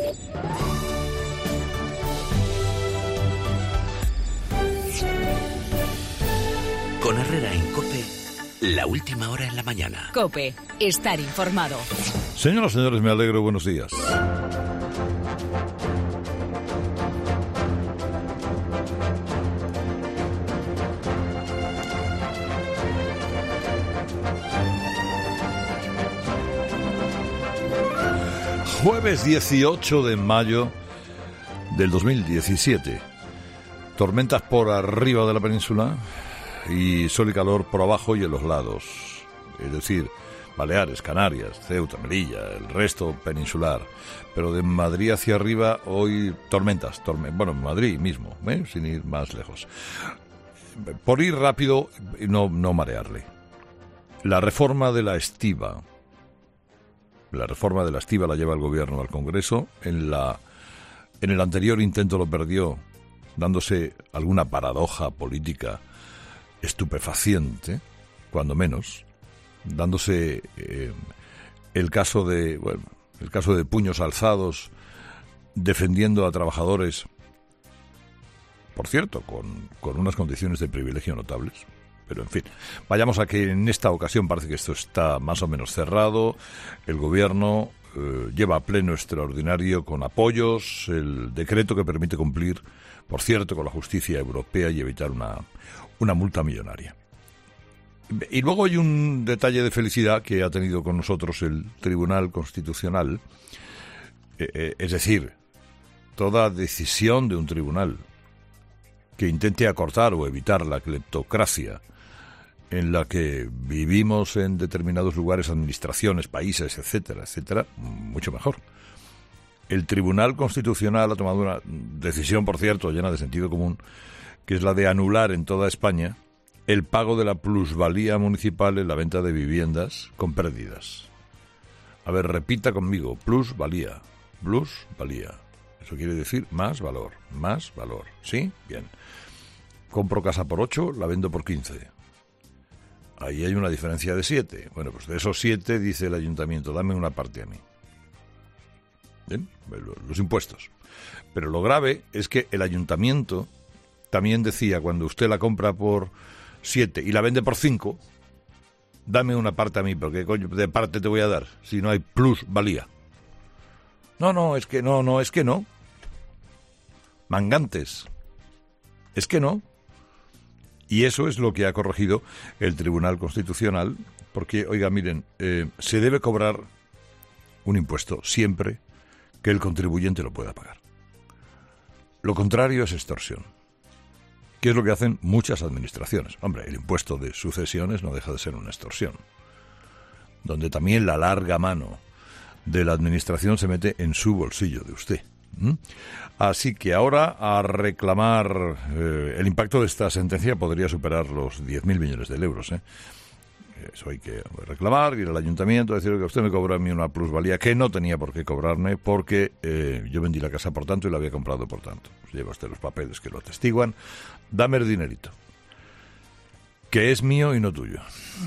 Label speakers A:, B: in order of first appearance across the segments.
A: Con Herrera en COPE, la última hora en la mañana.
B: COPE, estar informado.
C: Señoras y señores, me alegro, buenos días. Jueves 18 de mayo del 2017. Tormentas por arriba de la península y sol y calor por abajo y en los lados. Es decir, Baleares, Canarias, Ceuta, Melilla, el resto peninsular. Pero de Madrid hacia arriba hoy tormentas. Bueno, en Madrid mismo, sin ir más lejos. Por ir rápido y no marearle. La reforma de la estiba. La reforma de la estiba la lleva el gobierno al Congreso. En el anterior intento lo perdió, dándose alguna paradoja política estupefaciente, cuando menos, dándose el caso de puños alzados, defendiendo a trabajadores, por cierto, con unas condiciones de privilegio notables. Pero, en fin, vayamos a que en esta ocasión parece que esto está más o menos cerrado. El gobierno lleva a pleno extraordinario con apoyos el decreto que permite cumplir, por cierto, con la justicia europea y evitar una multa millonaria. Y luego hay un detalle de felicidad que ha tenido con nosotros el Tribunal Constitucional. Es decir, toda decisión de un tribunal que intente acortar o evitar la cleptocracia en la que vivimos en determinados lugares, administraciones, países, etcétera, etcétera, mucho mejor. El Tribunal Constitucional ha tomado una decisión, por cierto, llena de sentido común, que es la de anular en toda España el pago de la plusvalía municipal en la venta de viviendas con pérdidas. A ver, repita conmigo, plusvalía, plusvalía. Eso quiere decir más valor, ¿sí? Bien. Compro casa por 8, la vendo por 15. Ahí hay una diferencia de 7. Bueno, pues de esos 7 dice el ayuntamiento, dame una parte a mí. ¿Bien? Los impuestos. Pero lo grave es que el ayuntamiento también decía, cuando usted la compra por 7 y la vende por 5, dame una parte a mí, porque coño de parte te voy a dar si no hay plusvalía. No, es que no. Mangantes. Es que no. Y eso es lo que ha corregido el Tribunal Constitucional, porque, oiga, miren, se debe cobrar un impuesto siempre que el contribuyente lo pueda pagar. Lo contrario es extorsión, que es lo que hacen muchas administraciones. Hombre, el impuesto de sucesiones no deja de ser una extorsión, donde también la larga mano de la administración se mete en su bolsillo de usted. Así que ahora a reclamar el impacto de esta sentencia podría superar los 10.000 millones de euros. Eso hay que reclamar, ir al ayuntamiento, decir que usted me cobra a mí una plusvalía que no tenía por qué cobrarme porque yo vendí la casa por tanto y la había comprado por tanto. Pues lleva usted los papeles que lo atestiguan. Dame el dinerito, que es mío y no tuyo.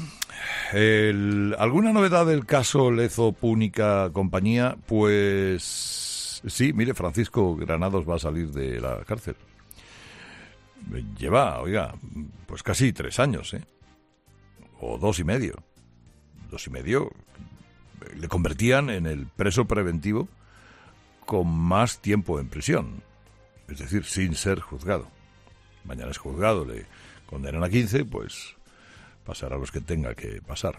C: ¿Alguna novedad del caso Lezo Púnica compañía? Pues sí, mire, Francisco Granados va a salir de la cárcel. Lleva, oiga, pues casi 3 años, o 2 y medio. 2 y medio le convertían en el preso preventivo con más tiempo en prisión, es decir, sin ser juzgado. Mañana es juzgado, le condenan a 15, pues pasará los que tenga que pasar.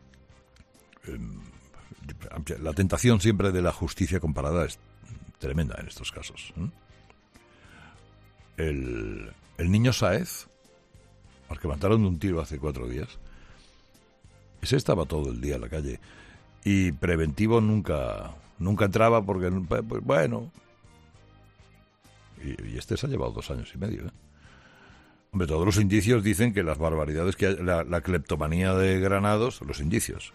C: La tentación siempre de la justicia comparada es tremenda en estos casos. El niño Sáez, al que mataron de un tiro hace 4 días, ese estaba todo el día en la calle y preventivo nunca entraba porque, pues, bueno, y este se ha llevado 2 años y medio. Hombre, todos los indicios dicen que las barbaridades que hay, la cleptomanía de Granados, los indicios.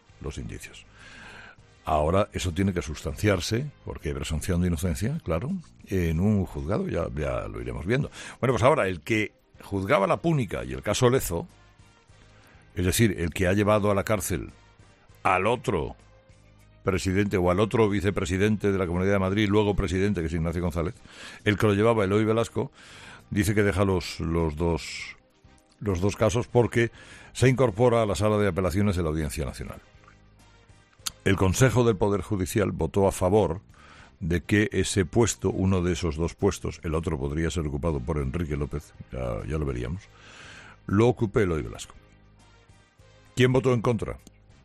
C: Ahora eso tiene que sustanciarse, porque hay presunción de inocencia, claro, en un juzgado, ya lo iremos viendo. Bueno, pues ahora el que juzgaba la Púnica y el caso Lezo, es decir, el que ha llevado a la cárcel al otro presidente, o al otro vicepresidente de la Comunidad de Madrid, luego presidente, que es Ignacio González, el que lo llevaba, Eloy Velasco, dice que deja los dos casos porque se incorpora a la sala de apelaciones de la Audiencia Nacional. El Consejo del Poder Judicial votó a favor de que ese puesto, uno de esos dos puestos, el otro podría ser ocupado por Enrique López, ya lo veríamos, lo ocupe Eloy Velasco. ¿Quién votó en contra?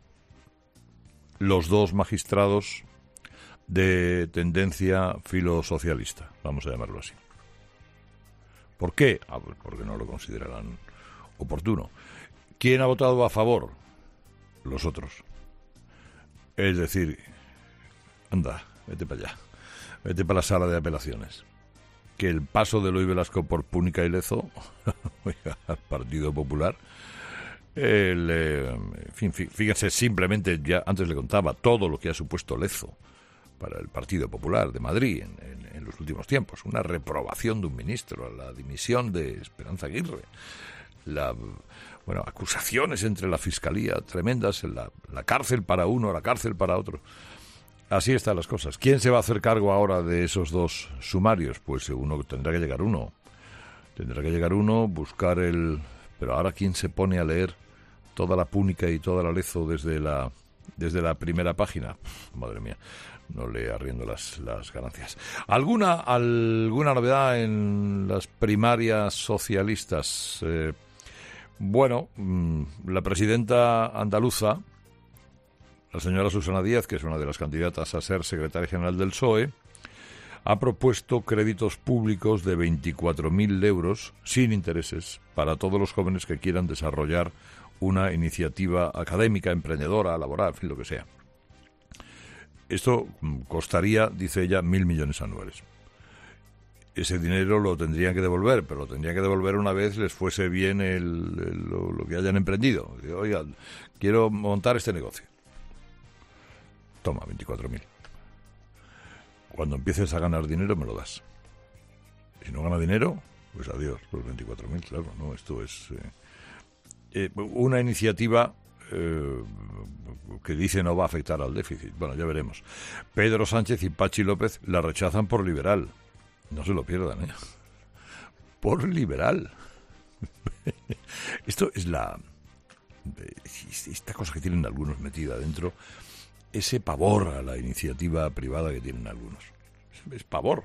C: Los dos magistrados de tendencia filosocialista, vamos a llamarlo así. ¿Por qué? Pues porque no lo considerarán oportuno. ¿Quién ha votado a favor? Los otros. Es decir, anda, vete para allá, vete para la sala de apelaciones. Que el paso de Eloy Velasco por Púnica y Lezo, al Partido Popular, en fin, fíjense, simplemente, ya antes le contaba todo lo que ha supuesto Lezo para el Partido Popular de Madrid en los últimos tiempos. Una reprobación de un ministro, la dimisión de Esperanza Aguirre, acusaciones entre la Fiscalía tremendas, la cárcel para uno, la cárcel para otro. Así están las cosas. ¿Quién se va a hacer cargo ahora de esos dos sumarios? Pues tendrá que llegar uno, buscar Pero ahora, ¿quién se pone a leer toda la Púnica y toda la Lezo desde la primera página? Madre mía, no le arriendo las ganancias. ¿Alguna novedad en las primarias socialistas? La presidenta andaluza, la señora Susana Díaz, que es una de las candidatas a ser secretaria general del PSOE, ha propuesto créditos públicos de 24.000 euros sin intereses para todos los jóvenes que quieran desarrollar una iniciativa académica, emprendedora, laboral, en fin, lo que sea. Esto costaría, dice ella, 1.000 millones anuales. Ese dinero lo tendrían que devolver, pero lo tendrían que devolver una vez les fuese bien lo que hayan emprendido. Oiga, quiero montar este negocio. Toma, 24.000. Cuando empieces a ganar dinero me lo das. Si no gana dinero, pues adiós, los 24.000, claro, no, esto es una iniciativa que dice no va a afectar al déficit. Bueno, ya veremos. Pedro Sánchez y Pachi López la rechazan por liberal. No se lo pierdan, ¿eh? Por liberal. Esto es esta cosa que tienen algunos metida dentro, ese pavor a la iniciativa privada que tienen algunos. Es pavor.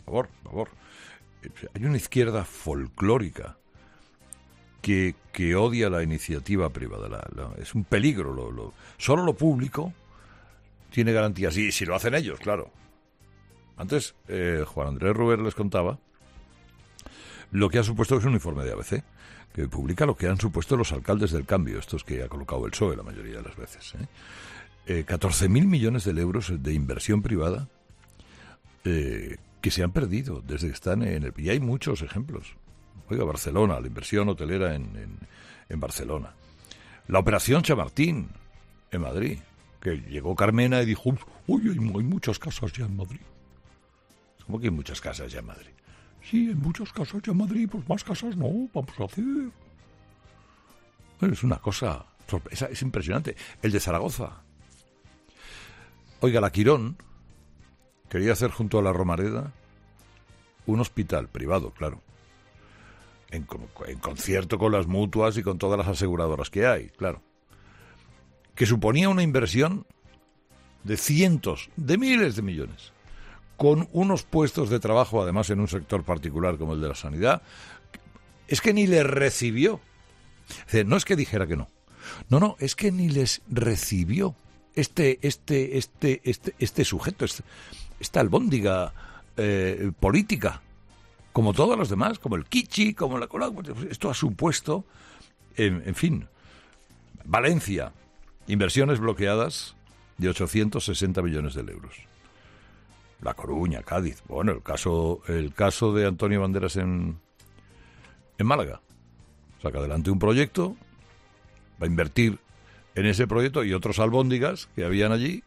C: Hay una izquierda folclórica que odia la iniciativa privada. Es un peligro. Solo lo público tiene garantías. Y si lo hacen ellos, claro. Antes, Juan Andrés Ruber les contaba lo que ha supuesto, que es un informe de ABC, que publica lo que han supuesto los alcaldes del cambio, estos que ha colocado el PSOE la mayoría de las veces. 14.000 millones de euros de inversión privada que se han perdido desde que están y hay muchos ejemplos. Oiga, Barcelona, la inversión hotelera en Barcelona. La operación Chamartín en Madrid, que llegó Carmena y dijo, uy, hay muchas casas ya en Madrid. ¿Cómo que hay muchas casas ya en Madrid? Sí, hay muchas casas ya en Madrid, pues más casas no, vamos a hacer. Bueno, es una cosa, es impresionante. El de Zaragoza. Oiga, la Quirón quería hacer junto a la Romareda un hospital privado, claro. En concierto con las mutuas y con todas las aseguradoras que hay, claro. Que suponía una inversión de cientos, de miles de millones, con unos puestos de trabajo, además en un sector particular como el de la sanidad, es que ni les recibió. No es que dijera que no. No, es que ni les recibió este sujeto, esta albóndiga política, como todos los demás, como el Kichi, como la Colau. Esto ha supuesto, en fin, Valencia, inversiones bloqueadas de 860 millones de euros. La Coruña, Cádiz, bueno, el caso de Antonio Banderas en Málaga. Saca adelante un proyecto, va a invertir en ese proyecto y otros albóndigas que había allí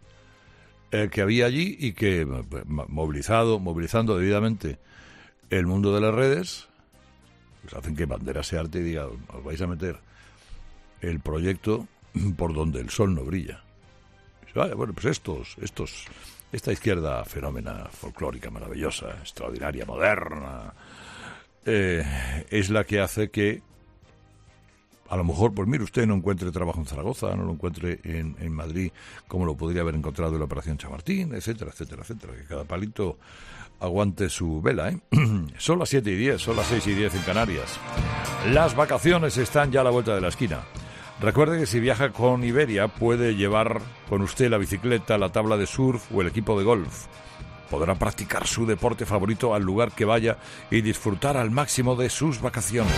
C: y que movilizando debidamente el mundo de las redes, pues hacen que Banderas se arte y diga, os vais a meter el proyecto por donde el sol no brilla. Vale, bueno, pues esta izquierda fenómena, folclórica, maravillosa, extraordinaria, moderna, es la que hace que a lo mejor, pues mire, usted no encuentre trabajo en Zaragoza, no lo encuentre en Madrid como lo podría haber encontrado en la Operación Chamartín, etcétera, etcétera, etcétera. Que cada palito aguante su vela, ¿eh? Son las 7:10, son las 6:10 en Canarias. Las vacaciones están ya a la vuelta de la esquina. Recuerde que si viaja con Iberia puede llevar con usted la bicicleta, la tabla de surf o el equipo de golf. Podrá practicar su deporte favorito al lugar que vaya y disfrutar al máximo de sus vacaciones.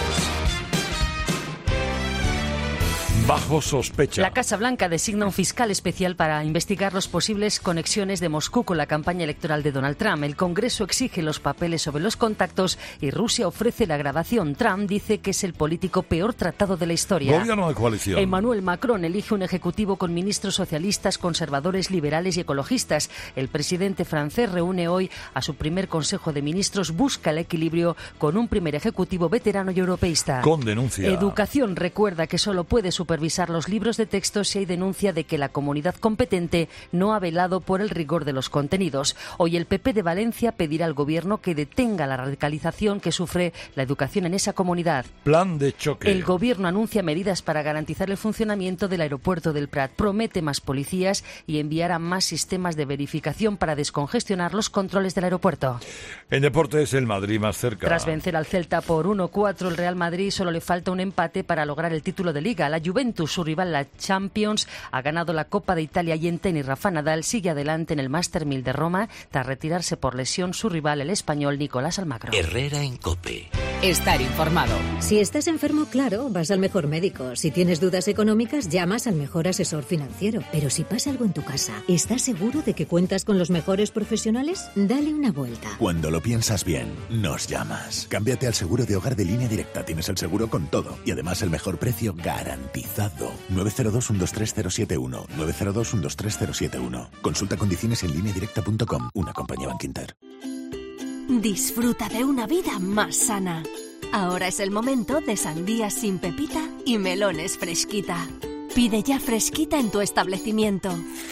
C: Bajo sospecha.
B: La Casa Blanca designa un fiscal especial para investigar las posibles conexiones de Moscú con la campaña electoral de Donald Trump. El Congreso exige los papeles sobre los contactos y Rusia ofrece la grabación. Trump dice que es el político peor tratado de la historia.
C: Gobierno de coalición.
B: Emmanuel Macron elige un ejecutivo con ministros socialistas, conservadores, liberales y ecologistas. El presidente francés reúne hoy a su primer Consejo de Ministros. Busca el equilibrio con un primer ejecutivo veterano y europeísta.
C: Con denuncia.
B: Educación recuerda que solo puede supervisar los libros de texto si hay denuncia de que la comunidad competente no ha velado por el rigor de los contenidos. Hoy el PP de Valencia pedirá al Gobierno que detenga la radicalización que sufre la educación en esa comunidad.
C: Plan de choque.
B: El Gobierno anuncia medidas para garantizar el funcionamiento del aeropuerto del Prat. Promete más policías y enviará más sistemas de verificación para descongestionar los controles del aeropuerto.
C: En deportes, el Madrid más cerca.
B: Tras vencer al Celta por 1-4, el Real Madrid solo le falta un empate para lograr el título de Liga. La Juventus, su rival, la Champions, ha ganado la Copa de Italia y en tenis Rafa Nadal sigue adelante en el Master 1000 de Roma tras retirarse por lesión su rival, el español Nicolás Almagro.
A: Herrera en COPE.
B: Estar informado.
D: Si estás enfermo, claro, vas al mejor médico. Si tienes dudas económicas, llamas al mejor asesor financiero. Pero si pasa algo en tu casa, ¿estás seguro de que cuentas con los mejores profesionales? Dale una vuelta.
E: Cuando lo piensas bien, nos llamas. Cámbiate al seguro de hogar de Línea Directa. Tienes el seguro con todo y además el mejor precio garantizado. 902-123-071. 902-123-071. Consulta condiciones en lineadirecta.com. Una compañía Bankinter.
F: Disfruta de una vida más sana. Ahora es el momento de sandías sin pepita y melones fresquita. Pide ya fresquita en tu establecimiento.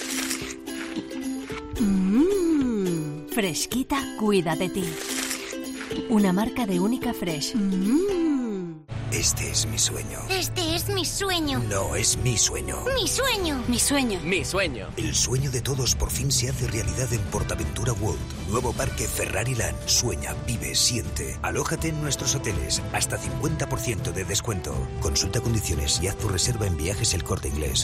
F: Fresquita cuida de ti. Una marca de Única Fresh.
G: Este es mi sueño.
H: Este es mi sueño.
G: No, es mi sueño.
H: Mi sueño.
F: Mi sueño.
A: Mi sueño.
G: El sueño de todos por fin se hace realidad en Portaventura World. Nuevo parque Ferrari Land. Sueña, vive, siente. Alójate en nuestros hoteles. Hasta 50% de descuento. Consulta condiciones y haz tu reserva en Viajes El Corte Inglés.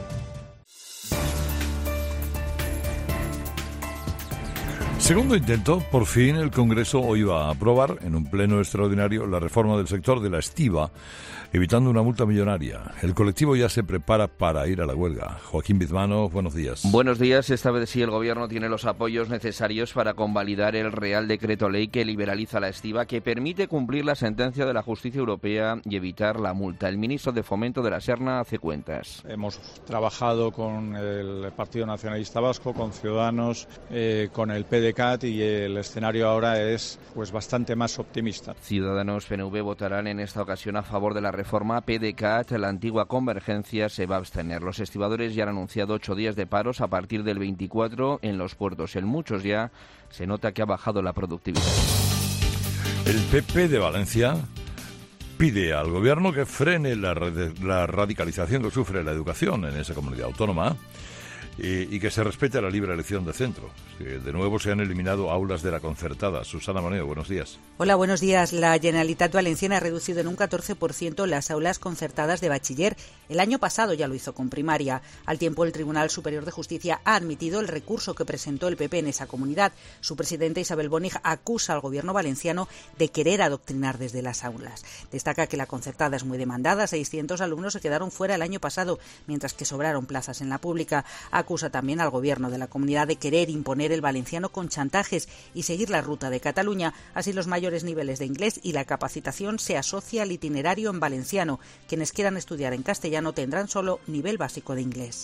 C: Segundo intento, por fin el Congreso hoy va a aprobar en un pleno extraordinario la reforma del sector de la estiba, evitando una multa millonaria. El colectivo ya se prepara para ir a la huelga. Joaquín Bizmano, buenos días.
I: Buenos días. Esta vez sí el Gobierno tiene los apoyos necesarios para convalidar el Real Decreto Ley que liberaliza la estiba, que permite cumplir la sentencia de la Justicia Europea y evitar la multa. El ministro de Fomento de la Serna hace cuentas.
J: Hemos trabajado con el Partido Nacionalista Vasco, con Ciudadanos, con el PDeCAT, y el escenario ahora es pues bastante más optimista.
I: Ciudadanos, PNV votarán en esta ocasión a favor de la reforma. PDeCAT, la antigua Convergencia, se va a abstener. Los estibadores ya han anunciado 8 días de paros a partir del 24 en los puertos. En muchos ya se nota que ha bajado la productividad.
C: El PP de Valencia pide al Gobierno que frene la radicalización que sufre la educación en esa comunidad autónoma y que se respete la libre elección de centro. De nuevo se han eliminado aulas de la concertada. Susana Moneo, buenos días.
K: Hola, buenos días. La Generalitat Valenciana ha reducido en un 14% las aulas concertadas de bachiller. El año pasado ya lo hizo con primaria. Al tiempo, el Tribunal Superior de Justicia ha admitido el recurso que presentó el PP en esa comunidad. Su presidenta Isabel Bonig acusa al Gobierno valenciano de querer adoctrinar desde las aulas. Destaca que la concertada es muy demandada. 600 alumnos se quedaron fuera el año pasado, mientras que sobraron plazas en la pública. Acusa también al Gobierno de la comunidad de querer imponer el valenciano con chantajes y seguir la ruta de Cataluña. Así, los mayores niveles de inglés y la capacitación se asocia al itinerario en valenciano. Quienes quieran estudiar en castellano tendrán solo nivel básico de inglés.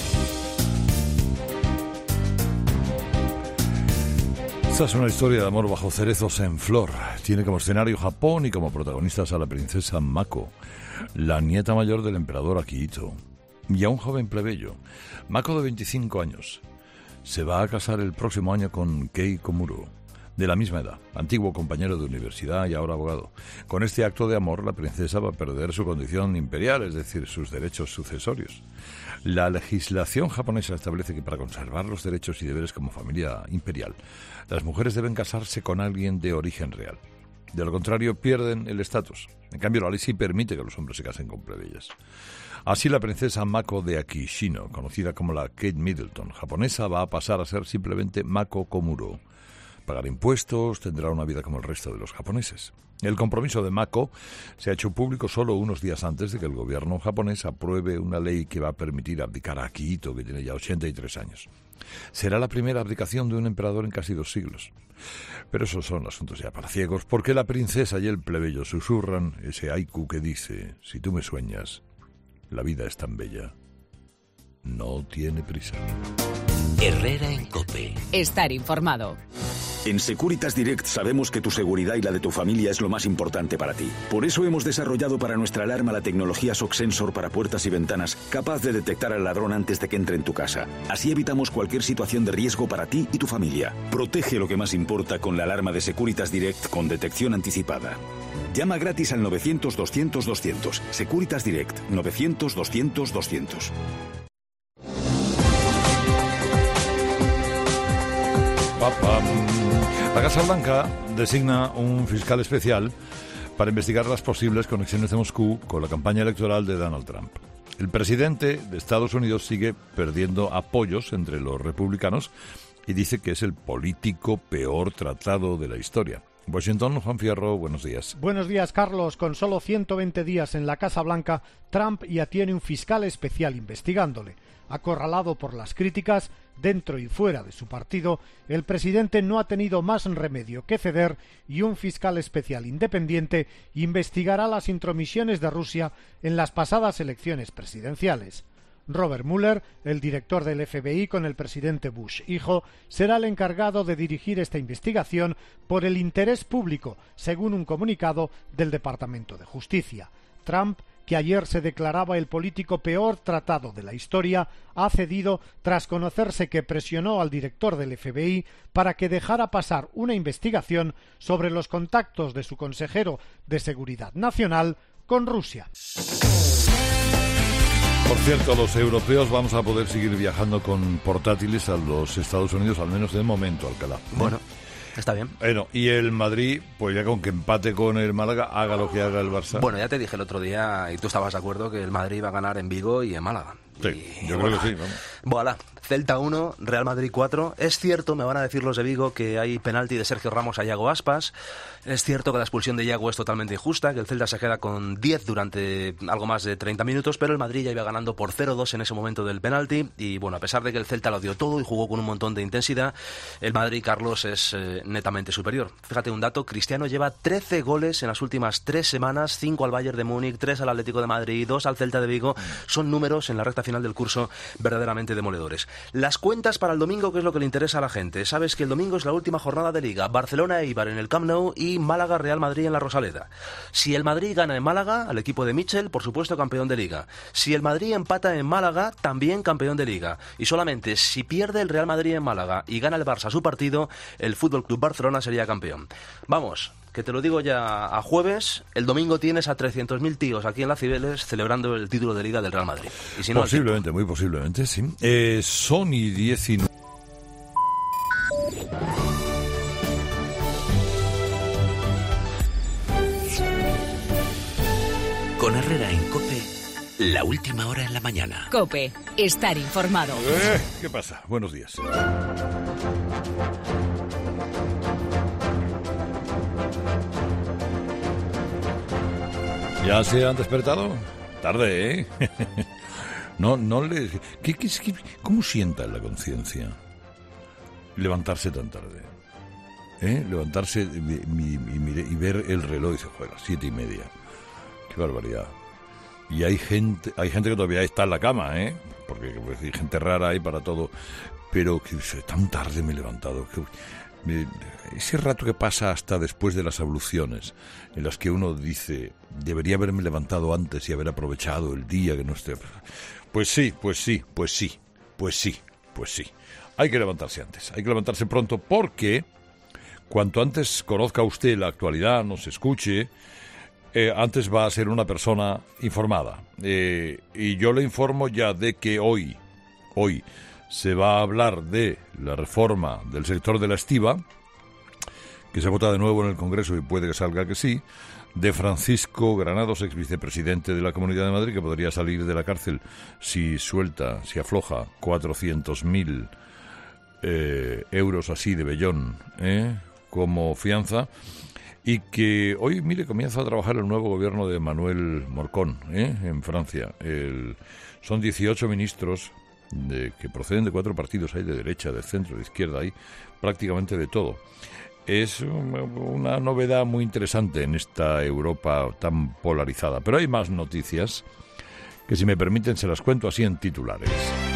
C: Esta es una historia de amor bajo cerezos en flor. Tiene como escenario Japón y como protagonistas a la princesa Mako, la nieta mayor del emperador Akihito. y a un joven plebeyo. Mako, de 25 años, se va a casar el próximo año con Kei Komuro, de la misma edad, antiguo compañero de universidad y ahora abogado. Con este acto de amor, la princesa va a perder su condición imperial, es decir, sus derechos sucesorios. La legislación japonesa establece que para conservar los derechos y deberes como familia imperial, las mujeres deben casarse con alguien de origen real. De lo contrario, pierden el estatus. En cambio, la ley sí permite que los hombres se casen con plebeyas. Así, la princesa Mako de Akishino, conocida como la Kate Middleton japonesa, va a pasar a ser simplemente Mako Komuro. Pagar impuestos, tendrá una vida como el resto de los japoneses. El compromiso de Mako se ha hecho público solo unos días antes de que el gobierno japonés apruebe una ley que va a permitir abdicar a Akihito, que tiene ya 83 años. Será la primera abdicación de un emperador en casi 2 siglos. Pero esos son asuntos ya para ciegos, porque la princesa y el plebeyo susurran ese haiku que dice: si tú me sueñas, la vida es tan bella, no tiene prisa.
A: Herrera en COPE.
L: Estar informado.
M: En Securitas Direct sabemos que tu seguridad y la de tu familia es lo más importante para ti. Por eso hemos desarrollado para nuestra alarma la tecnología Shock Sensor para puertas y ventanas, capaz de detectar al ladrón antes de que entre en tu casa. Así evitamos cualquier situación de riesgo para ti y tu familia. Protege lo que más importa con la alarma de Securitas Direct con detección anticipada. Llama gratis al 900-200-200. Securitas Direct, 900-200-200.
C: La Casa Blanca designa un fiscal especial para investigar las posibles conexiones de Moscú con la campaña electoral de Donald Trump. El presidente de Estados Unidos sigue perdiendo apoyos entre los republicanos y dice que es el político peor tratado de la historia. Washington, Juan Fierro, buenos días.
N: Buenos días, Carlos. Con solo 120 días en la Casa Blanca, Trump ya tiene un fiscal especial investigándole. Acorralado por las críticas, dentro y fuera de su partido, el presidente no ha tenido más remedio que ceder y un fiscal especial independiente investigará las intromisiones de Rusia en las pasadas elecciones presidenciales. Robert Mueller, el director del FBI con el presidente Bush hijo, será el encargado de dirigir esta investigación por el interés público, según un comunicado del Departamento de Justicia. Trump, que ayer se declaraba el político peor tratado de la historia, ha cedido tras conocerse que presionó al director del FBI para que dejara pasar una investigación sobre los contactos de su consejero de Seguridad Nacional con Rusia.
C: Por cierto, los europeos vamos a poder seguir viajando con portátiles a los Estados Unidos, al menos de momento, Alcalá.
O: Bueno, está bien.
C: Bueno, y el Madrid, pues ya con que empate con el Málaga, haga lo que haga el Barça.
O: Bueno, ya te dije el otro día, y tú estabas de acuerdo, que el Madrid va a ganar en Vigo y en Málaga.
C: Sí, yo creo que sí, vamos.
O: Voilà, Celta 1, Real Madrid 4. Es cierto, me van a decir los de Vigo, que hay penalti de Sergio Ramos a Iago Aspas. Es cierto que la expulsión de Iago es totalmente injusta, que el Celta se queda con 10 durante algo más de 30 minutos, pero el Madrid ya iba ganando por 0-2 en ese momento del penalti. Y bueno, a pesar de que el Celta lo dio todo y jugó con un montón de intensidad, el Madrid, Carlos, es netamente superior. Fíjate un dato, Cristiano lleva 13 goles en las últimas 3 semanas, 5 al Bayern de Múnich, 3 al Atlético de Madrid, 2 al Celta de Vigo. Son números en la recta final del curso verdaderamente demoledores. Las cuentas para el domingo, que es lo que le interesa a la gente. Sabes que el domingo es la última jornada de Liga. Barcelona-Eibar en el Camp Nou y Málaga-Real Madrid en la Rosaleda. Si el Madrid gana en Málaga, al equipo de Mitchell, por supuesto campeón de Liga. Si el Madrid empata en Málaga, también campeón de Liga. Y solamente si pierde el Real Madrid en Málaga y gana el Barça su partido, el Fútbol Club Barcelona sería campeón. Vamos, que te lo digo ya a jueves, el domingo tienes a 300.000 tíos aquí en la Cibeles celebrando el título de Liga del Real Madrid. Y si no,
C: posiblemente, muy posiblemente, sí. Sony 19.
A: Con Herrera en COPE, la última hora en la mañana.
L: COPE, estar informado.
C: ¿Qué pasa? Buenos días. ¿Ya se han despertado? Tarde, ¿eh? No les... ¿Cómo sienta en la conciencia levantarse tan tarde? Levantarse y ver el reloj y dice, joder, las 7:30. Qué barbaridad. Y hay gente que todavía está en la cama, porque pues, hay gente rara ahí para todo. Pero que tan tarde me he levantado. ese rato que pasa hasta después de las abluciones, en las que uno dice, debería haberme levantado antes y haber aprovechado el día que no esté... Pues sí. Hay que levantarse antes, hay que levantarse pronto, porque cuanto antes conozca usted la actualidad, nos escuche, antes va a ser una persona informada. Y yo le informo ya de que hoy se va a hablar de la reforma del sector de la estiba, que se vota de nuevo en el Congreso y puede que salga que sí, de Francisco Granados, ex vicepresidente de la Comunidad de Madrid, que podría salir de la cárcel si afloja 400.000 euros así de vellón como fianza, y que hoy, mire, comienza a trabajar el nuevo gobierno de Manuel Morcón en Francia. Son 18 ministros que proceden de 4 partidos, hay de derecha, de centro, de izquierda, hay prácticamente de todo. Es una novedad muy interesante en esta Europa tan polarizada. Pero hay más noticias que, si me permiten, se las cuento así en titulares.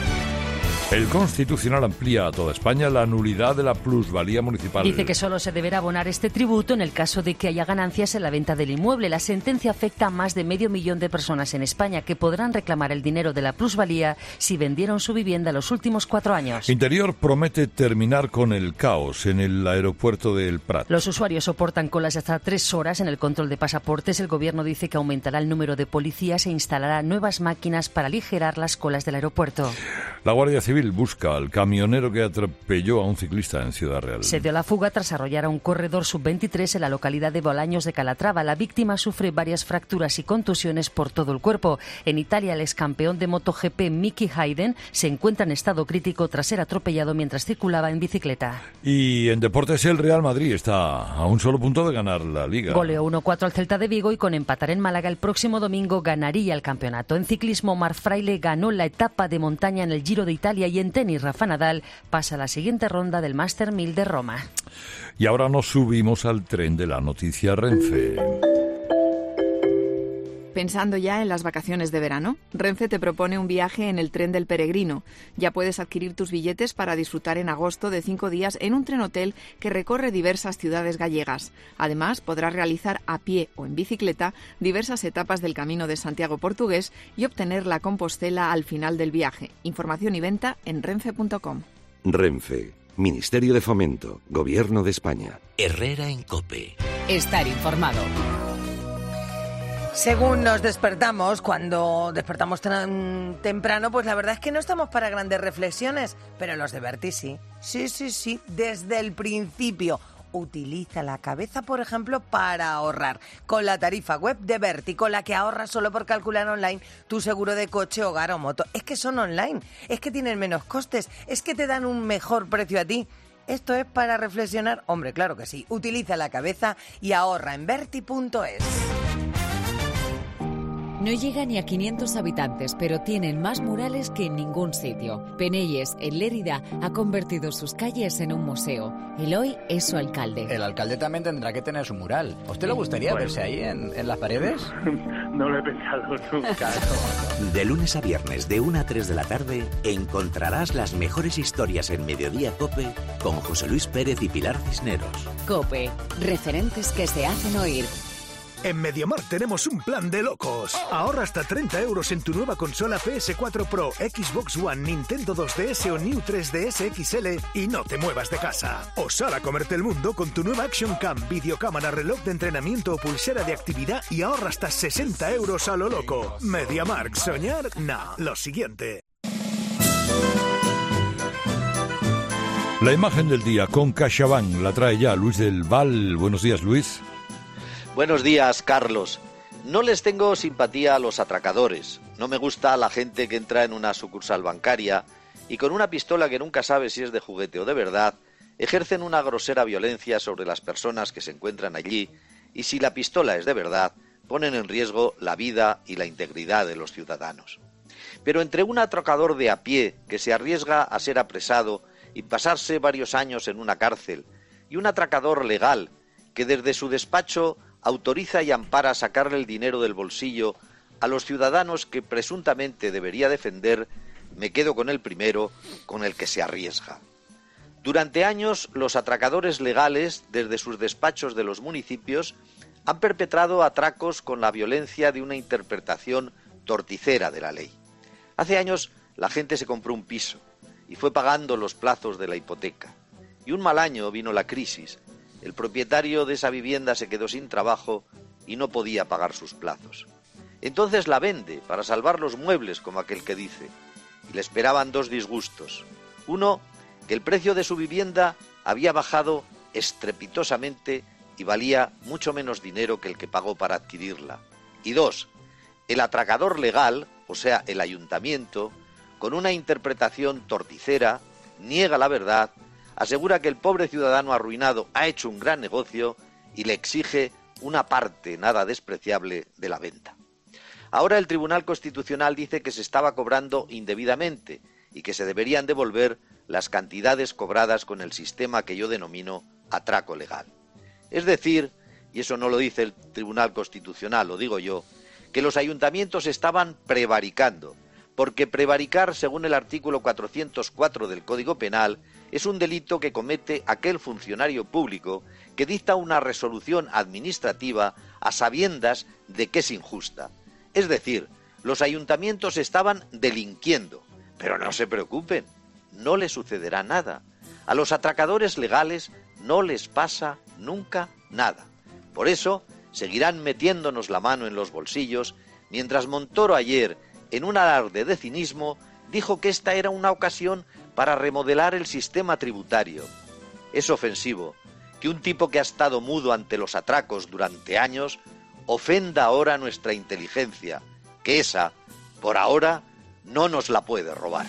C: El Constitucional amplía a toda España la nulidad de la plusvalía municipal.
B: Dice que solo se deberá abonar este tributo en el caso de que haya ganancias en la venta del inmueble. La sentencia afecta a más de 500.000 de personas en España que podrán reclamar el dinero de la plusvalía si vendieron su vivienda los últimos 4 años.
C: Interior promete terminar con el caos en el aeropuerto del Prat.
B: Los usuarios soportan colas de hasta 3 horas en el control de pasaportes. El gobierno dice que aumentará el número de policías e instalará nuevas máquinas para aligerar las colas del aeropuerto.
C: La Guardia Civil busca al camionero que atropelló a un ciclista en Ciudad Real.
B: Se dio la fuga tras arrollar a un corredor sub-23 en la localidad de Bolaños de Calatrava. La víctima sufre varias fracturas y contusiones por todo el cuerpo. En Italia, el excampeón de MotoGP Micky Hayden se encuentra en estado crítico tras ser atropellado mientras circulaba en bicicleta.
C: Y en deportes, el Real Madrid está a un solo punto de ganar la Liga.
B: Goleó 1-4 al Celta de Vigo y con empatar en Málaga el próximo domingo ganaría el campeonato. En ciclismo, Marc Fraile ganó la etapa de montaña en el Giro de Italia y en tenis, Rafa Nadal pasa a la siguiente ronda del Master 1000 de Roma.
C: Y ahora nos subimos al tren de la noticia Renfe.
P: ¿Pensando ya en las vacaciones de verano? Renfe te propone un viaje en el tren del peregrino. Ya puedes adquirir tus billetes para disfrutar en agosto de 5 días en un tren-hotel que recorre diversas ciudades gallegas. Además, podrás realizar a pie o en bicicleta diversas etapas del Camino de Santiago portugués y obtener la Compostela al final del viaje. Información y venta en renfe.com.
A: Renfe, Ministerio de Fomento, Gobierno de España.
G: Herrera en COPE.
L: Estar informado.
Q: Según nos despertamos, cuando despertamos tan temprano, pues la verdad es que no estamos para grandes reflexiones, pero los de Berti sí. Sí, desde el principio. Utiliza la cabeza, por ejemplo, para ahorrar. Con la tarifa web de Berti, con la que ahorras solo por calcular online tu seguro de coche, hogar o moto. Es que son online, es que tienen menos costes, es que te dan un mejor precio a ti. ¿Esto es para reflexionar? Hombre, claro que sí. Utiliza la cabeza y ahorra en Berti.es.
L: No llega ni a 500 habitantes, pero tienen más murales que en ningún sitio. Penelles, en Lérida, ha convertido sus calles en un museo. Eloy es su alcalde.
R: El alcalde también tendrá que tener su mural. ¿A usted le gustaría verse ahí en las paredes?
S: No lo he pensado nunca.
G: De lunes a viernes, de 1 a 3 de la tarde, encontrarás las mejores historias en Mediodía COPE con José Luis Pérez y Pilar Cisneros.
L: COPE, referentes que se hacen oír.
T: En MediaMarkt tenemos un plan de locos. Ahorra hasta 30 euros en tu nueva consola PS4 Pro, Xbox One, Nintendo 2DS o New 3DS XL y no te muevas de casa. O sal a comerte el mundo con tu nueva Action Cam, videocámara, reloj de entrenamiento o pulsera de actividad y ahorra hasta 60 euros a lo loco. MediaMarkt, soñar, no. Lo siguiente.
C: La imagen del día con CaixaBank la trae ya Luis del Val. Buenos días, Luis.
U: Buenos días, Carlos. No les tengo simpatía a los atracadores. No me gusta la gente que entra en una sucursal bancaria y con una pistola que nunca sabe si es de juguete o de verdad, ejercen una grosera violencia sobre las personas que se encuentran allí y, si la pistola es de verdad, ponen en riesgo la vida y la integridad de los ciudadanos. Pero entre un atracador de a pie que se arriesga a ser apresado y pasarse varios años en una cárcel y un atracador legal que desde su despacho autoriza y ampara sacarle el dinero del bolsillo a los ciudadanos que presuntamente debería defender, me quedo con el primero, con el que se arriesga. Durante años, los atracadores legales, desde sus despachos de los municipios, han perpetrado atracos con la violencia de una interpretación torticera de la ley. Hace años, la gente se compró un piso y fue pagando los plazos de la hipoteca. Y un mal año vino la crisis. El propietario de esa vivienda se quedó sin trabajo y no podía pagar sus plazos. Entonces la vende para salvar los muebles, como aquel que dice, y le esperaban dos disgustos. Uno, que el precio de su vivienda había bajado estrepitosamente y valía mucho menos dinero que el que pagó para adquirirla. Y dos, el atracador legal, o sea, el ayuntamiento, con una interpretación torticera, niega la verdad, asegura que el pobre ciudadano arruinado ha hecho un gran negocio y le exige una parte nada despreciable de la venta. Ahora el Tribunal Constitucional dice que se estaba cobrando indebidamente y que se deberían devolver las cantidades cobradas con el sistema que yo denomino atraco legal. Es decir, y eso no lo dice el Tribunal Constitucional, lo digo yo, que los ayuntamientos estaban prevaricando, porque prevaricar, según el artículo 404 del Código Penal, es un delito que comete aquel funcionario público que dicta una resolución administrativa a sabiendas de que es injusta. Es decir, los ayuntamientos estaban delinquiendo, pero no se preocupen, no les sucederá nada. A los atracadores legales no les pasa nunca nada. Por eso, seguirán metiéndonos la mano en los bolsillos, mientras Montoro ayer, en un alarde de cinismo, dijo que esta era una ocasión para remodelar el sistema tributario. Es ofensivo que un tipo que ha estado mudo ante los atracos durante años ofenda ahora nuestra inteligencia, que esa, por ahora, no nos la puede robar.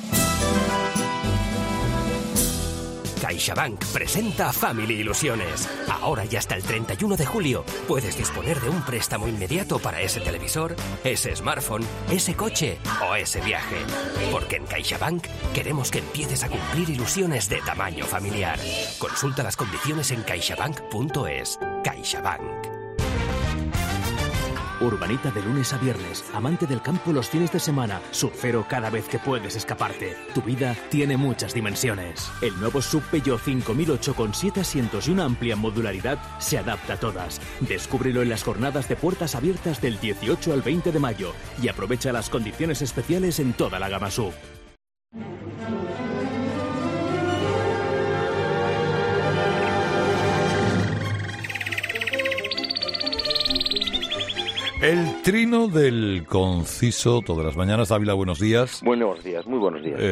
A: CaixaBank presenta Family Ilusiones. Ahora y hasta el 31 de julio puedes disponer de un préstamo inmediato para ese televisor, ese smartphone, ese coche o ese viaje. Porque en CaixaBank queremos que empieces a cumplir ilusiones de tamaño familiar. Consulta las condiciones en caixabank.es. CaixaBank.
D: Urbanita de lunes a viernes, amante del campo los fines de semana, surfero cada vez que puedes escaparte. Tu vida tiene muchas dimensiones. El nuevo SUV Peugeot 5008 con 7 asientos y una amplia modularidad se adapta a todas. Descúbrelo en las jornadas de puertas abiertas del 18 al 20 de mayo y aprovecha las condiciones especiales en toda la gama SUV.
C: El trino del conciso todas las mañanas. Dávila, buenos días.
V: Buenos días, muy buenos días.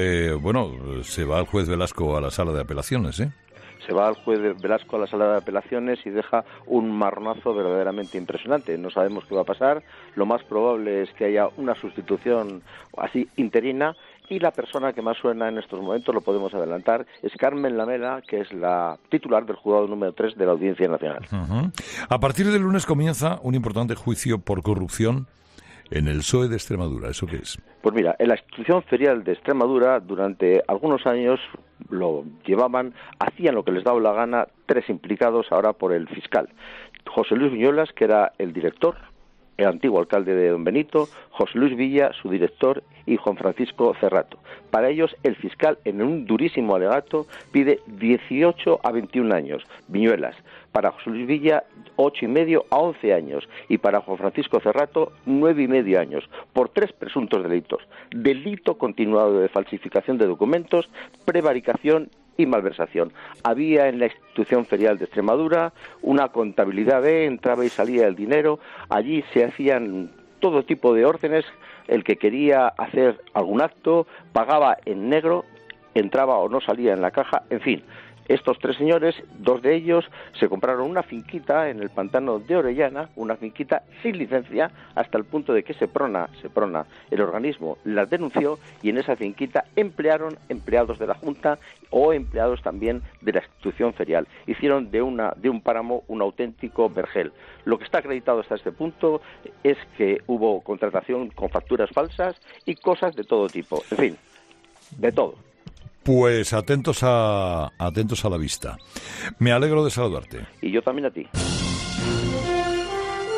C: Se va el juez Velasco a la sala de apelaciones, ¿eh?
V: Se va el juez Velasco a la sala de apelaciones y deja un marronazo verdaderamente impresionante. No sabemos qué va a pasar. Lo más probable es que haya una sustitución así interina. Y la persona que más suena en estos momentos, lo podemos adelantar, es Carmen Lamela, que es la titular del juzgado número 3 de la Audiencia Nacional.
C: Uh-huh. A partir del lunes comienza un importante juicio por corrupción en el PSOE de Extremadura. ¿Eso qué es?
V: Pues mira, en la institución ferial de Extremadura, durante algunos años lo llevaban, hacían lo que les daba la gana, tres implicados ahora por el fiscal. José Luis Viñuelas, que era el director, el antiguo alcalde de Don Benito, José Luis Villa, su director, y Juan Francisco Cerrato. Para ellos, el fiscal, en un durísimo alegato, pide 18 a 21 años. Viñuelas. Para José Luis Villa, 8,5 a 11 años. Y para Juan Francisco Cerrato, 9,5 años. Por tres presuntos delitos. Delito continuado de falsificación de documentos, prevaricación y malversación. Había en la institución ferial de Extremadura una contabilidad de entraba y salía el dinero. Allí se hacían todo tipo de órdenes. El que quería hacer algún acto pagaba en negro, entraba o no salía en la caja, en fin. Estos tres señores, dos de ellos, se compraron una finquita en el pantano de Orellana, una finquita sin licencia, hasta el punto de que Seprona, el organismo, la denunció, y en esa finquita emplearon empleados de la Junta o empleados también de la institución ferial. Hicieron de un páramo un auténtico vergel. Lo que está acreditado hasta este punto es que hubo contratación con facturas falsas y cosas de todo tipo. En fin, de todo.
C: Pues atentos a la vista. Me alegro de saludarte.
V: Y yo también a ti.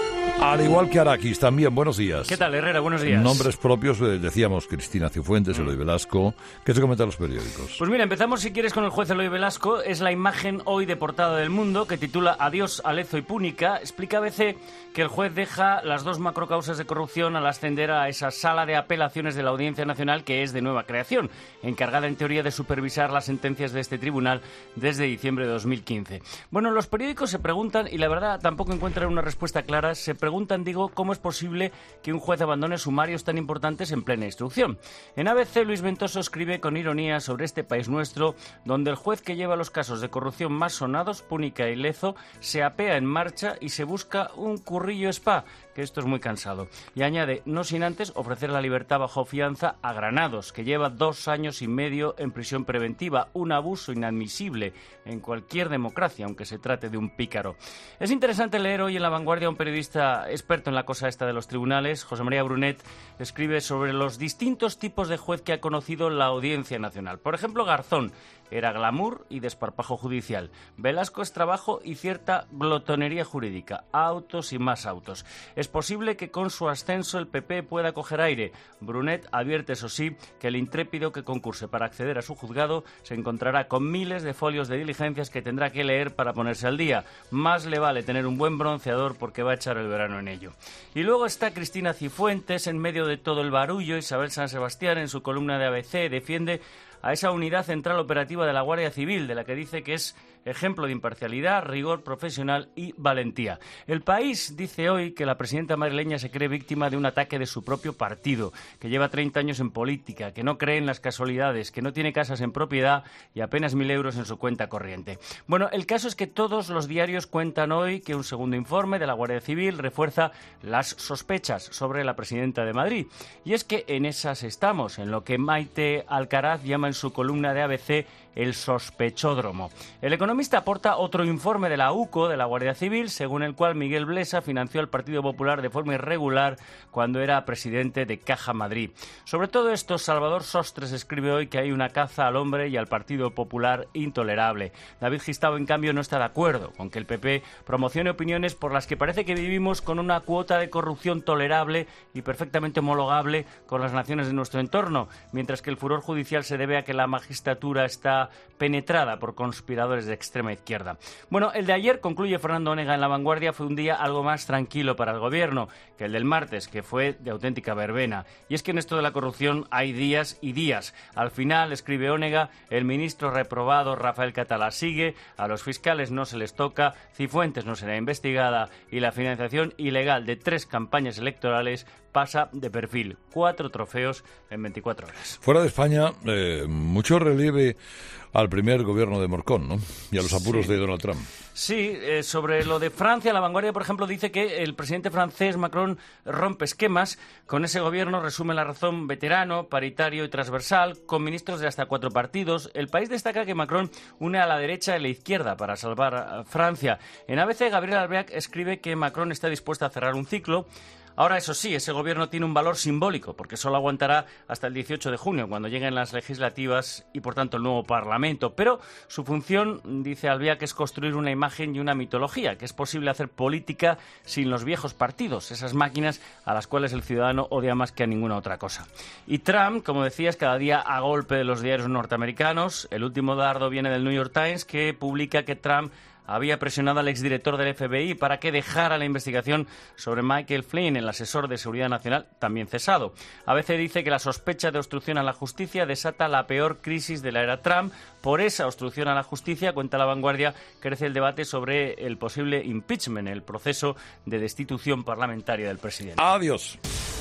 C: Al igual que Arakis, también, buenos días.
E: ¿Qué tal, Herrera? Buenos días.
C: Nombres propios, decíamos, Cristina Cifuentes, Eloy Velasco. ¿Qué se comenta en los periódicos?
E: Pues mira, empezamos, si quieres, con el juez Eloy Velasco. Es la imagen hoy de portada del Mundo, que titula Adiós a Lezo y Púnica. Explica ABC que el juez deja las dos macrocausas de corrupción al ascender a esa sala de apelaciones de la Audiencia Nacional, que es de nueva creación, encargada en teoría de supervisar las sentencias de este tribunal desde diciembre de 2015. Bueno, los periódicos se preguntan, y la verdad tampoco encuentran una respuesta clara, se preguntan, digo, cómo es posible que un juez abandone sumarios tan importantes en plena instrucción. En ABC, Luis Ventoso escribe con ironía sobre este país nuestro, donde el juez que lleva los casos de corrupción más sonados, Púnica y Lezo, se apea en marcha y se busca un currillo spa, que esto es muy cansado. Y añade, no sin antes ofrecer la libertad bajo fianza a Granados, que lleva 2 años y medio en prisión preventiva, un abuso inadmisible en cualquier democracia, aunque se trate de un pícaro. Es interesante leer hoy en La Vanguardia a un periodista experto en la cosa esta de los tribunales, José María Brunet, escribe sobre los distintos tipos de juez que ha conocido la Audiencia Nacional. Por ejemplo, Garzón era glamour y desparpajo judicial. Velasco es trabajo y cierta glotonería jurídica. Autos y más autos. Es posible que con su ascenso el PP pueda coger aire. Brunet advierte, eso sí, que el intrépido que concurse para acceder a su juzgado se encontrará con miles de folios de diligencias que tendrá que leer para ponerse al día. Más le vale tener un buen bronceador porque va a echar el verano en ello. Y luego está Cristina Cifuentes en medio de todo el barullo. Isabel San Sebastián, en su columna de ABC, defiende a esa unidad central operativa de la Guardia Civil, de la que dice que es ejemplo de imparcialidad, rigor profesional y valentía. El País dice hoy que la presidenta madrileña se cree víctima de un ataque de su propio partido, que lleva 30 años en política, que no cree en las casualidades, que no tiene casas en propiedad y apenas 1.000 euros en su cuenta corriente. Bueno, el caso es que todos los diarios cuentan hoy que un segundo informe de la Guardia Civil refuerza las sospechas sobre la presidenta de Madrid. Y es que en esas estamos, en lo que Maite Alcaraz llama en su columna de ABC el sospechódromo. El Economista aporta otro informe de la UCO, de la Guardia Civil, según el cual Miguel Blesa financió al Partido Popular de forma irregular cuando era presidente de Caja Madrid. Sobre todo esto, Salvador Sostres escribe hoy que hay una caza al hombre y al Partido Popular intolerable. David Gistau, en cambio, no está de acuerdo con que el PP promocione opiniones por las que parece que vivimos con una cuota de corrupción tolerable y perfectamente homologable con las naciones de nuestro entorno, mientras que el furor judicial se debe a que la magistratura está penetrada por conspiradores de extrema izquierda. Bueno, el de ayer, concluye Fernando Onega en La Vanguardia, fue un día algo más tranquilo para el gobierno que el del martes, que fue de auténtica verbena. Y es que en esto de la corrupción hay días y días. Al final, escribe Onega, el ministro reprobado Rafael Catalá sigue, a los fiscales no se les toca, Cifuentes no será investigada y la financiación ilegal de 3 campañas electorales pasa de perfil. 4 trofeos en 24 horas.
C: Fuera de España, mucho relieve al primer gobierno de Morcón, ¿no? Y a los apuros de Donald Trump.
E: Sí, sobre lo de Francia, La Vanguardia, por ejemplo, dice que el presidente francés Macron rompe esquemas. Con ese gobierno resume la razón veterano, paritario y transversal, con ministros de hasta 4 partidos. El País destaca que Macron une a la derecha y la izquierda para salvar a Francia. En ABC, Gabriel Albiac escribe que Macron está dispuesto a cerrar un ciclo. Ahora, eso sí, ese gobierno tiene un valor simbólico, porque solo aguantará hasta el 18 de junio, cuando lleguen las legislativas y, por tanto, el nuevo Parlamento. Pero su función, dice Albiac, es construir una imagen y una mitología, que es posible hacer política sin los viejos partidos, esas máquinas a las cuales el ciudadano odia más que a ninguna otra cosa. Y Trump, como decías, cada día a golpe de los diarios norteamericanos. El último dardo viene del New York Times, que publica que Trump había presionado al exdirector del FBI para que dejara la investigación sobre Michael Flynn, el asesor de Seguridad Nacional, también cesado. ABC dice que la sospecha de obstrucción a la justicia desata la peor crisis de la era Trump. Por esa obstrucción a la justicia, cuenta La Vanguardia, crece el debate sobre el posible impeachment, el proceso de destitución parlamentaria del presidente.
C: Adiós.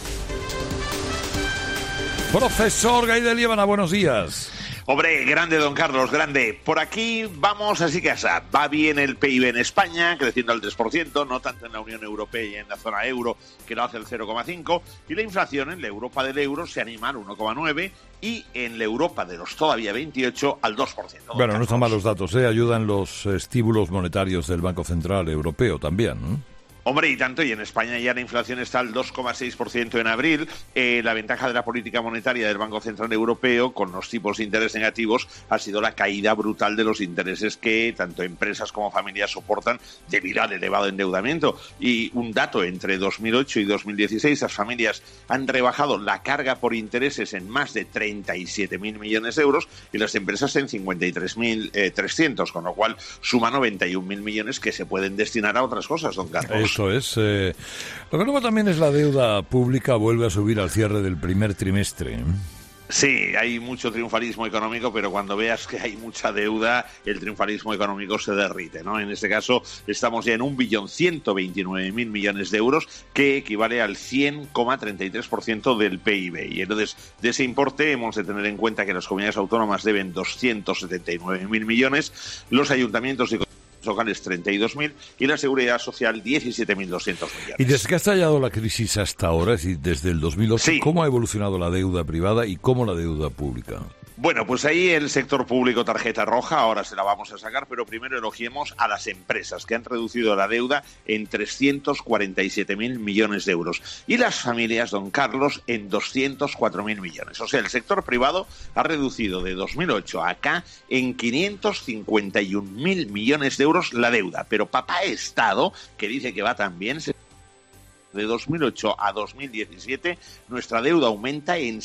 C: Profesor Gaidel Líbana, buenos días.
H: Hombre, grande, don Carlos, grande. Por aquí vamos así que así. Va bien el PIB en España, creciendo al 3%, no tanto en la Unión Europea y en la zona euro, que lo hace el 0,5%. Y la inflación en la Europa del euro se anima al 1,9% y en la Europa de los todavía 28 al 2%.
C: Bueno, no están malos datos, ayudan los estímulos monetarios del Banco Central Europeo también, ¿no?
H: Hombre, y tanto, y en España ya la inflación está al 2,6% en abril. La ventaja de la política monetaria del Banco Central Europeo, con los tipos de interés negativos, ha sido la caída brutal de los intereses que tanto empresas como familias soportan debido al elevado endeudamiento. Y un dato, entre 2008 y 2016, las familias han rebajado la carga por intereses en más de 37.000 millones de euros y las empresas en 53.300, con lo cual suma 91.000 millones que se pueden destinar a otras cosas, don Carlos.
C: Eso es. Lo que luego también es la deuda pública, vuelve a subir al cierre del primer trimestre.
H: Sí, hay mucho triunfalismo económico, pero cuando veas que hay mucha deuda, el triunfalismo económico se derrite, ¿no? En este caso, estamos ya en 1.129.000 millones de euros, que equivale al 100,33% del PIB. Y entonces, de ese importe, hemos de tener en cuenta que las comunidades autónomas deben 279.000 millones, los ayuntamientos y locales 32.000 y la Seguridad Social 17.200 millones.
C: Y desde que ha estallado la crisis hasta ahora, es decir, desde el 2008, sí, ¿cómo ha evolucionado la deuda privada y cómo la deuda pública?
H: Bueno, pues ahí el sector público tarjeta roja, ahora se la vamos a sacar, pero primero elogiemos a las empresas, que han reducido la deuda en 347.000 millones de euros. Y las familias, don Carlos, en 204.000 millones. O sea, el sector privado ha reducido de 2008 a acá en 551.000 millones de euros la deuda. Pero papá Estado, que dice que va tan bien, de 2008 a 2017, nuestra deuda aumenta en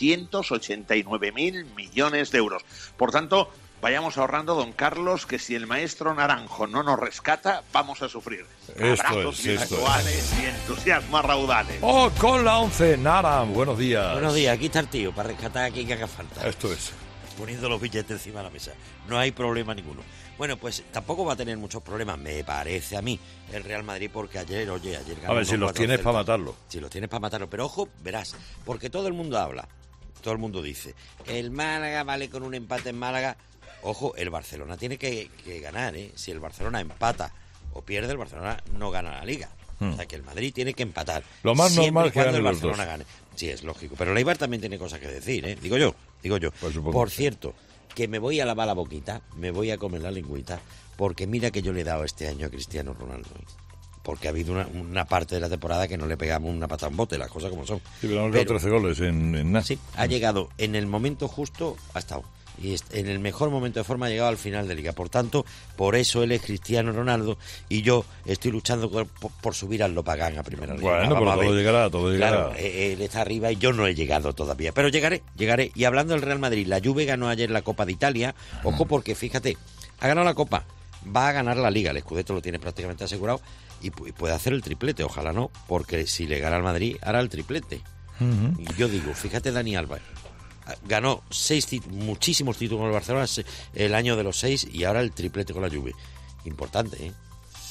H: 689.000 millones de euros. Por tanto, vayamos ahorrando, don Carlos, que si el maestro Naranjo no nos rescata, vamos a sufrir. Abrazos virtuales y entusiasmo a raudales.
C: ¡Oh, con la 11! Naran, buenos días.
F: Buenos días, aquí está el tío, para rescatar a quien haga falta.
C: Esto es.
F: Poniendo los billetes encima de la mesa. No hay problema ninguno. Bueno, pues tampoco va a tener muchos problemas, me parece a mí, el Real Madrid, porque ayer ganó.
C: A ver, si los tienes para matarlo.
F: Si los tienes para matarlo, pero ojo, verás, porque todo el mundo habla, todo el mundo dice, el Málaga vale con un empate en Málaga. Ojo, el Barcelona tiene que ganar, ¿eh? Si el Barcelona empata o pierde, el Barcelona no gana la Liga. O sea, que el Madrid tiene que empatar.
C: Lo más normal es que
F: gane el Barcelona gane. Sí, es lógico. Pero el Eibar también tiene cosas que decir, ¿eh? Digo yo. Por cierto, que me voy a lavar la boquita, me voy a comer la lengüita, porque mira que yo le he dado este año a Cristiano Ronaldo. Porque ha habido una parte de la temporada que no le pegamos una pata a un bote, las cosas como son.
C: Sí, pero hemos dado 13 goles en nada.
F: Sí, ha llegado en el momento justo, ha estado. Y en el mejor momento de forma ha llegado al final de Liga. Por tanto, por eso él es Cristiano Ronaldo y yo estoy luchando por subir al Lopagán a primera Liga.
C: Bueno, pero todo llegará.
F: Claro, él está arriba y yo no he llegado todavía. Pero llegaré. Y hablando del Real Madrid, la Juve ganó ayer la Copa de Italia. Ojo, porque fíjate, ha ganado la Copa, va a ganar la Liga. El Scudetto lo tiene prácticamente asegurado y puede hacer el triplete. Ojalá no, porque si le gana al Madrid, hará el triplete. Y yo digo, fíjate, Dani Alba ganó muchísimos títulos con el Barcelona el año de los 6 y ahora el triplete con la Juve. Importante, ¿eh?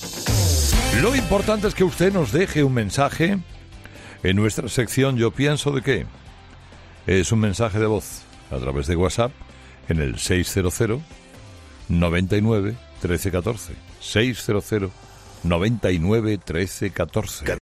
C: Lo importante es que usted nos deje un mensaje en nuestra sección Yo Pienso de Qué. Es un mensaje de voz a través de WhatsApp en el 600 99 13 14. 600 99 13 14.